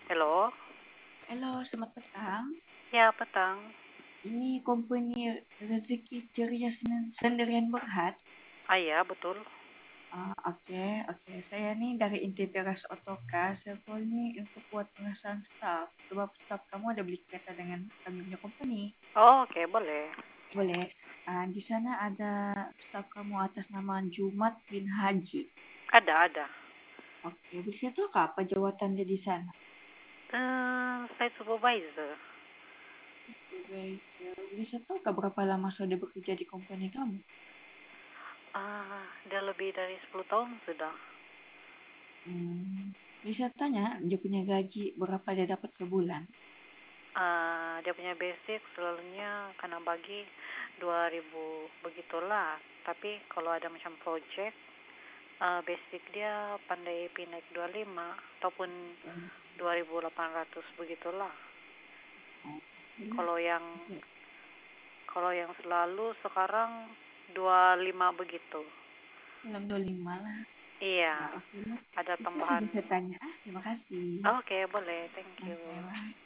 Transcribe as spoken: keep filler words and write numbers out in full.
Halo? Halo, selamat petang. Ya, petang. Ini company Rezeki Ceria Sen- Sendirian Berhad. Ah ya, betul. Ah, Oke, oke. Saya nih dari Integras Otoka. Saya call nih untuk buat pengesahan staff. Sebab staff kamu ada beli kereta dengan kami punya company. Oh, oke, boleh. Boleh. Ah, di sana ada staff kamu atas nama Jumat bin Haji. Ada, ada. Oke, bisa tahu apa jawatannya di sana? Eh, saya supervisor. Baik, bisa tahu berapa lama sudah bekerja di company kamu? Ah, udah lebih dari sepuluh tahun sudah. Hmm, bisa tanya dia punya gaji berapa dia dapat sebulan? Ah, dia punya basic selalunya karena bagi dua ribu begitulah. Tapi kalau ada macam project, ah, basic dia pandai naik dua puluh lima ataupun Hmm, dua ribu delapan ratus begitulah. oh, jelas. Kalau yang Oke, kalau yang selalu sekarang dua puluh lima begitu. dalam dua puluh lima lah. Iya, Ah, oke lah. ada Itu aja tambahan. saya tanya. Ah, terima kasih. Oke, boleh. Thank you. Oke, bye.